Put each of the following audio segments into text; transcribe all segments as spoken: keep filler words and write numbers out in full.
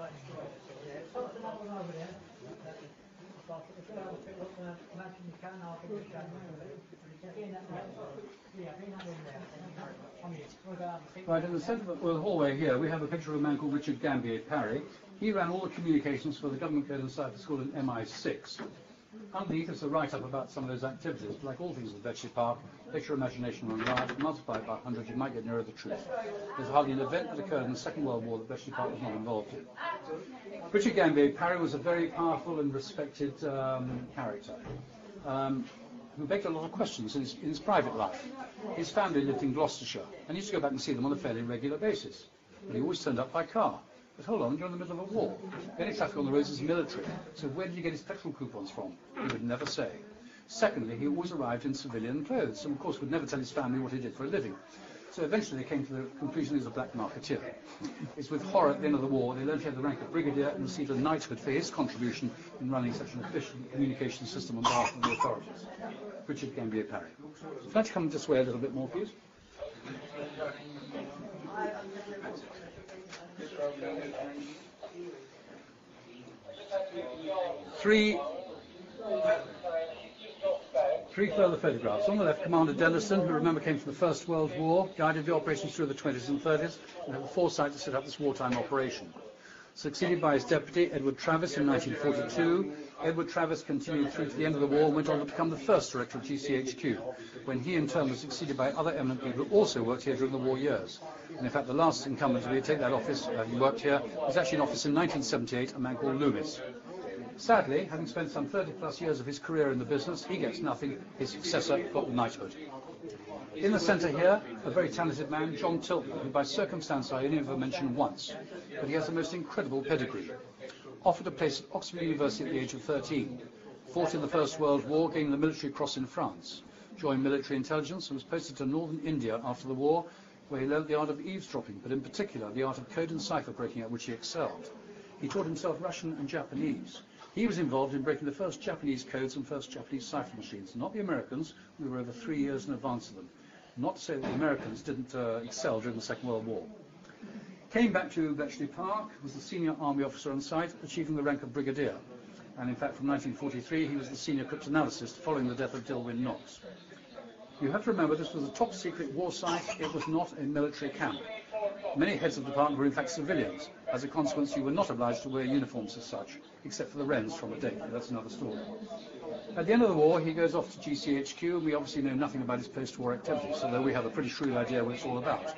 Right, in the centre of the, well, the hallway here, we have a picture of a man called Richard Gambier Parry. He ran all the communications for the Government Code and Cipher School in M I six. Underneath is a write-up about some of those activities. Like all things at Bletchley Park, let your imagination run wild, multiply it by one hundred, you might get nearer the truth. There's hardly an event that occurred in the Second World War that Bletchley Park was not involved in. Richard Gambier Parry was a very powerful and respected um, character, um, who begged a lot of questions in his, in his private life. His family lived in Gloucestershire, and he used to go back and see them on a fairly regular basis. But he always turned up by car. But hold on, you're in the middle of a war. The only traffic on the roads is military. So where did he get his petrol coupons from? He would never say. Secondly, he always arrived in civilian clothes, and of course would never tell his family what he did for a living. So eventually they came to the conclusion he was a black marketeer. It's with horror at the end of the war they learned he had the rank of brigadier and received a knighthood for his contribution in running such an efficient communication system on behalf of the authorities. Richard Gambier Parry. Would you like to come this way a little bit more, please? Three, three further photographs. On the left, Commander Denniston, who remember came from the First World War, guided the operations through the twenties and thirties, and had the foresight to set up this wartime operation. Succeeded by his deputy, Edward Travis, in nineteen forty-two. Edward Travis continued through to the end of the war and went on to become the first director of G C H Q, when he in turn was succeeded by other eminent people who also worked here during the war years. And in fact, the last incumbent to take that office, uh, he worked here, was actually in office in nineteen seventy-eight, a man called Loomis. Sadly, having spent some thirty plus years of his career in the business, he gets nothing. His successor got the knighthood. In the centre here, a very talented man, John Tilton, who by circumstance I only ever mentioned once, but he has the most incredible pedigree. Offered a place at Oxford University at the age of thirteen, fought in the First World War, gained the Military Cross in France, joined military intelligence and was posted to northern India after the war, where he learnt the art of eavesdropping, but in particular the art of code and cipher breaking, at which he excelled. He taught himself Russian and Japanese. He was involved in breaking the first Japanese codes and first Japanese cipher machines, not the Americans. We were over three years in advance of them. Not to say that the Americans didn't uh, excel during the Second World War. Came back to Bletchley Park, was the senior army officer on site, achieving the rank of brigadier. And in fact, from nineteen forty-three, he was the senior cryptanalyst following the death of Dilwyn Knox. You have to remember this was a top secret war site. It was not a military camp. Many heads of the department were in fact civilians. As a consequence, you were not obliged to wear uniforms as such, except for the Wrens from a date. That's another story. At the end of the war, he goes off to G C H Q, and we obviously know nothing about his post-war activities, although we have a pretty shrewd idea what it's all about.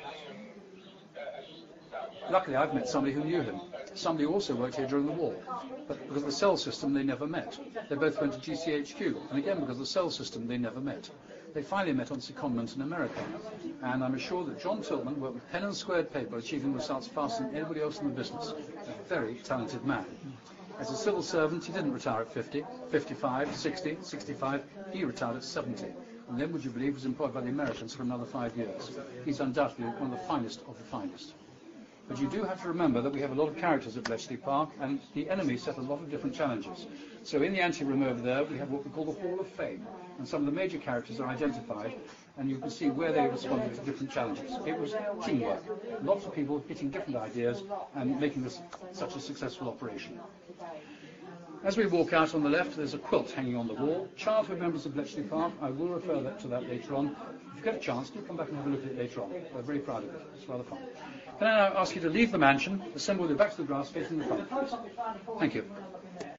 Luckily, I've met somebody who knew him. Somebody who also worked here during the war. But because of the cell system, they never met. They both went to G C H Q, and again, because of the cell system, they never met. They finally met on secondment in America. And I'm assured that John Tilton worked with pen and squared paper, achieving results faster than anybody else in the business. A very talented man. As a civil servant, he didn't retire at fifty, fifty-five, sixty, sixty-five. He retired at seventy. And then, would you believe, was employed by the Americans for another five years. He's undoubtedly one of the finest of the finest. But you do have to remember that we have a lot of characters at Bletchley Park, and the enemy set a lot of different challenges. So in the anteroom over there, we have what we call the Hall of Fame, and some of the major characters are identified, and you can see where they responded to different challenges. It was teamwork, lots of people hitting different ideas and making this such a successful operation. As we walk out on the left, there's a quilt hanging on the wall. Childhood members of Bletchley Park, I will refer that to that later on. If you get a chance, do come back and have a look at it later on. We're very proud of it. It's rather fun. Can I now ask you to leave the mansion, assemble you back to the grass facing the front? Thank you.